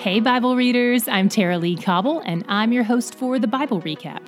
Hey, Bible readers, I'm Tara Lee Cobble, and I'm your host for the Bible Recap.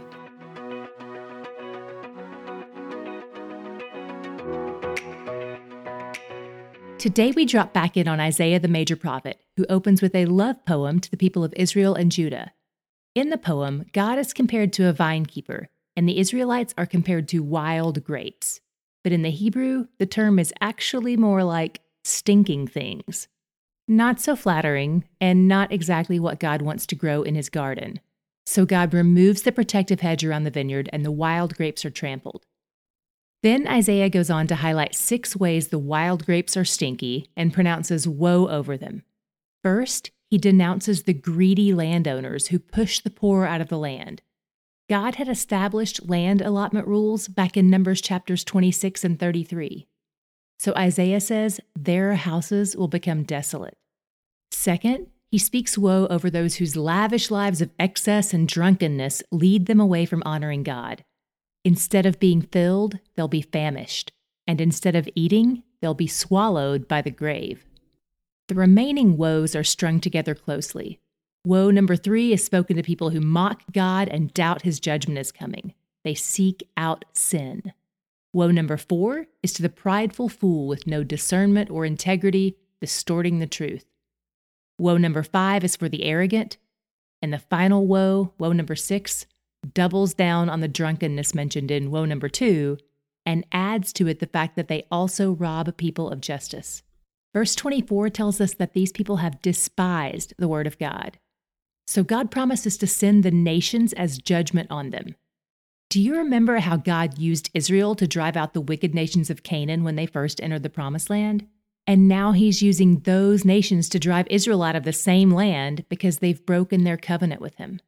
Today we drop back in on Isaiah the major prophet, who opens with a love poem to the people of Israel and Judah. In the poem, God is compared to a vine keeper, and the Israelites are compared to wild grapes. But in the Hebrew, the term is actually more like stinking things. Not so flattering, and not exactly what God wants to grow in his garden. So God removes the protective hedge around the vineyard, and the wild grapes are trampled. Then Isaiah goes on to highlight 6 ways the wild grapes are stinky and pronounces woe over them. First, he denounces the greedy landowners who push the poor out of the land. God had established land allotment rules back in Numbers chapters 26 and 33. So Isaiah says their houses will become desolate. Second, he speaks woe over those whose lavish lives of excess and drunkenness lead them away from honoring God. Instead of being filled, they'll be famished, and instead of eating, they'll be swallowed by the grave. The remaining woes are strung together closely. Woe number 3 is spoken to people who mock God and doubt his judgment is coming. They seek out sin. Woe number 4 is to the prideful fool with no discernment or integrity, distorting the truth. Woe number 5 is for the arrogant. And the final woe, woe number 6, doubles down on the drunkenness mentioned in woe number 2 and adds to it the fact that they also rob people of justice. Verse 24 tells us that these people have despised the word of God. So God promises to send the nations as judgment on them. Do you remember how God used Israel to drive out the wicked nations of Canaan when they first entered the Promised Land? And now he's using those nations to drive Israel out of the same land because they've broken their covenant with him.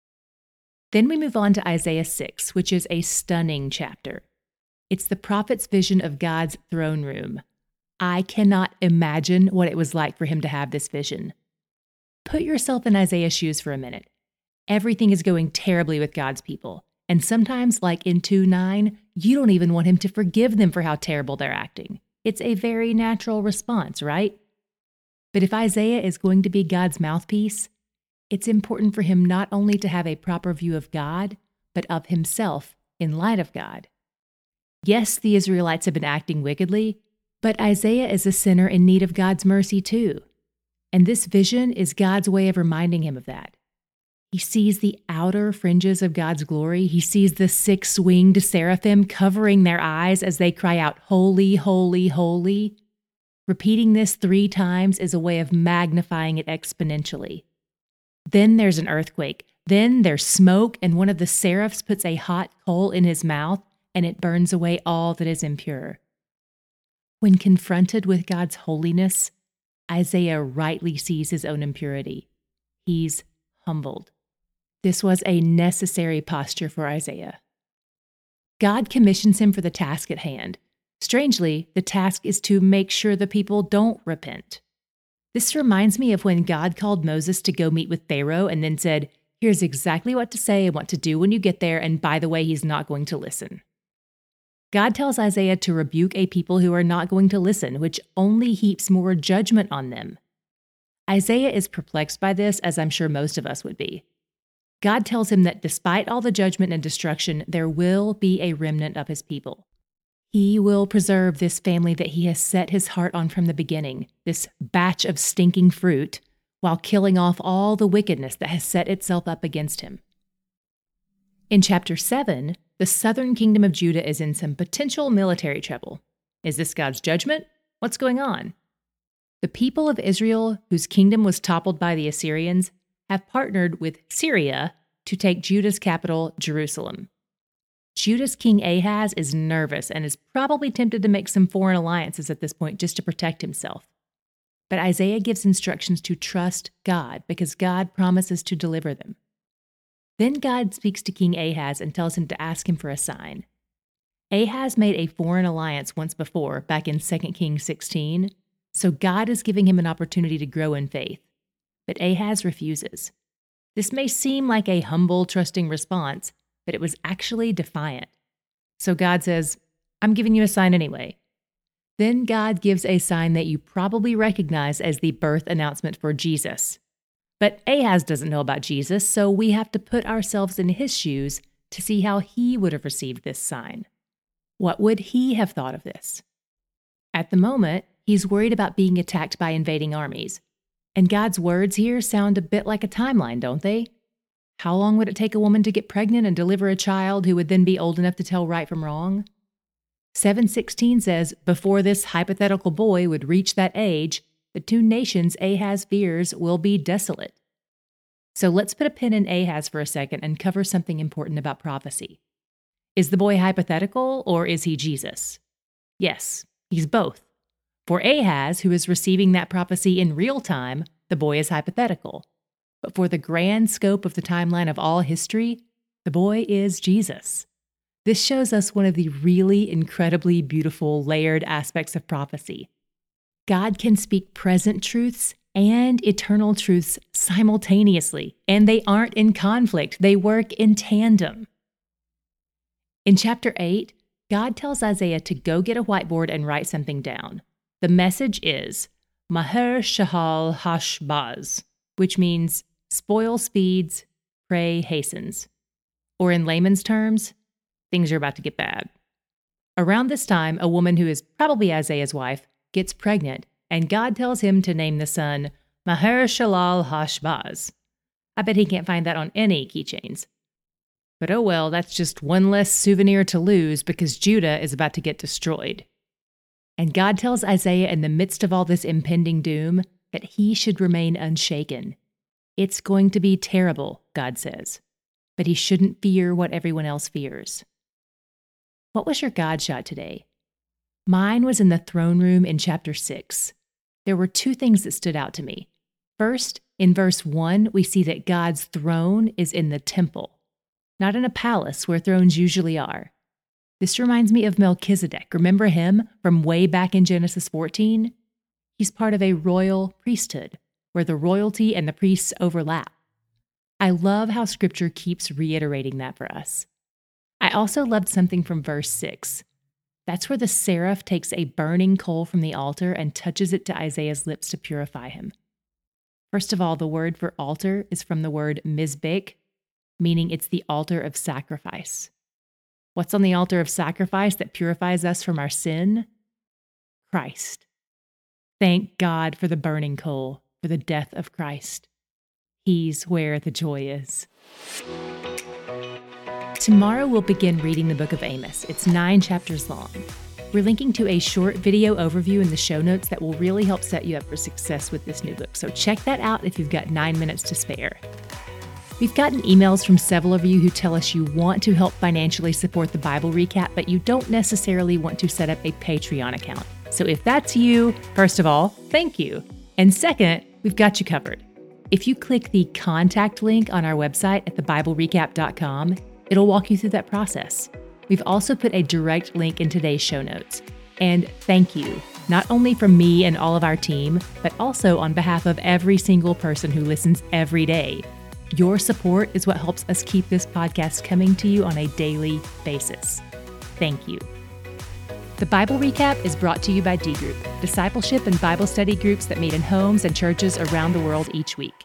Then we move on to Isaiah 6, which is a stunning chapter. It's the prophet's vision of God's throne room. I cannot imagine what it was like for him to have this vision. Put yourself in Isaiah's shoes for a minute. Everything is going terribly with God's people. And sometimes, like in 2:9, you don't even want him to forgive them for how terrible they're acting. It's a very natural response, right? But if Isaiah is going to be God's mouthpiece, it's important for him not only to have a proper view of God, but of himself in light of God. Yes, the Israelites have been acting wickedly, but Isaiah is a sinner in need of God's mercy too. And this vision is God's way of reminding him of that. He sees the outer fringes of God's glory. He sees the 6-winged seraphim covering their eyes as they cry out, "Holy, holy, holy." Repeating this 3 times is a way of magnifying it exponentially. Then there's an earthquake. Then there's smoke, and one of the seraphs puts a hot coal in his mouth, and it burns away all that is impure. When confronted with God's holiness, Isaiah rightly sees his own impurity. He's humbled. This was a necessary posture for Isaiah. God commissions him for the task at hand. Strangely, the task is to make sure the people don't repent. This reminds me of when God called Moses to go meet with Pharaoh and then said, "Here's exactly what to say and what to do when you get there, and by the way, he's not going to listen." God tells Isaiah to rebuke a people who are not going to listen, which only heaps more judgment on them. Isaiah is perplexed by this, as I'm sure most of us would be. God tells him that despite all the judgment and destruction, there will be a remnant of his people. He will preserve this family that he has set his heart on from the beginning, this batch of stinking fruit, while killing off all the wickedness that has set itself up against him. In chapter 7, the southern kingdom of Judah is in some potential military trouble. Is this God's judgment? What's going on? The people of Israel, whose kingdom was toppled by the Assyrians, have partnered with Syria to take Judah's capital, Jerusalem. Judah's king Ahaz is nervous and is probably tempted to make some foreign alliances at this point just to protect himself. But Isaiah gives instructions to trust God because God promises to deliver them. Then God speaks to King Ahaz and tells him to ask him for a sign. Ahaz made a foreign alliance once before, back in 2 Kings 16, so God is giving him an opportunity to grow in faith. But Ahaz refuses. This may seem like a humble, trusting response, but it was actually defiant. So God says, "I'm giving you a sign anyway." Then God gives a sign that you probably recognize as the birth announcement for Jesus. But Ahaz doesn't know about Jesus, so we have to put ourselves in his shoes to see how he would have received this sign. What would he have thought of this? At the moment, he's worried about being attacked by invading armies. And God's words here sound a bit like a timeline, don't they? How long would it take a woman to get pregnant and deliver a child who would then be old enough to tell right from wrong? 7:16 says, before this hypothetical boy would reach that age, the two nations Ahaz fears will be desolate. So let's put a pin in Ahaz for a second and cover something important about prophecy. Is the boy hypothetical or is he Jesus? Yes, he's both. For Ahaz, who is receiving that prophecy in real time, the boy is hypothetical. But for the grand scope of the timeline of all history, the boy is Jesus. This shows us one of the really incredibly beautiful layered aspects of prophecy. God can speak present truths and eternal truths simultaneously, and they aren't in conflict. They work in tandem. In chapter 8, God tells Isaiah to go get a whiteboard and write something down. The message is Maher Shahal Hashbaz, which means spoil speeds, prey hastens. Or in layman's terms, things are about to get bad. Around this time, a woman who is probably Isaiah's wife gets pregnant, and God tells him to name the son Maher Shalal Hashbaz. I bet he can't find that on any keychains. But oh well, that's just one less souvenir to lose because Judah is about to get destroyed. And God tells Isaiah in the midst of all this impending doom that he should remain unshaken. It's going to be terrible, God says, but he shouldn't fear what everyone else fears. What was your God shot today? Mine was in the throne room in chapter 6. There were two things that stood out to me. First, in verse 1, we see that God's throne is in the temple, not in a palace where thrones usually are. This reminds me of Melchizedek. Remember him from way back in Genesis 14? He's part of a royal priesthood, where the royalty and the priests overlap. I love how Scripture keeps reiterating that for us. I also loved something from verse 6. That's where the seraph takes a burning coal from the altar and touches it to Isaiah's lips to purify him. First of all, the word for altar is from the word mizbech, meaning it's the altar of sacrifice. What's on the altar of sacrifice that purifies us from our sin? Christ. Thank God for the burning coal, for the death of Christ. He's where the joy is. Tomorrow we'll begin reading the book of Amos. It's 9 chapters long. We're linking to a short video overview in the show notes that will really help set you up for success with this new book. So check that out if you've got 9 minutes to spare. We've gotten emails from several of you who tell us you want to help financially support the Bible Recap, but you don't necessarily want to set up a Patreon account. So if that's you, first of all, thank you. And second, we've got you covered. If you click the contact link on our website at thebiblerecap.com, it'll walk you through that process. We've also put a direct link in today's show notes. And thank you, not only from me and all of our team, but also on behalf of every single person who listens every day. Your support is what helps us keep this podcast coming to you on a daily basis. Thank you. The Bible Recap is brought to you by D Group, discipleship and Bible study groups that meet in homes and churches around the world each week.